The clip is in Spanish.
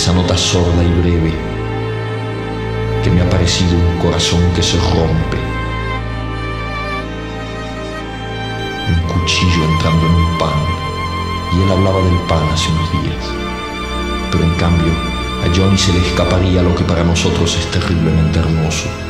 esa nota sorda y breve, que me ha parecido un corazón que se rompe, un cuchillo entrando en un pan, y él hablaba del pan hace unos días, pero en cambio a Johnny se le escaparía lo que para nosotros es terriblemente hermoso.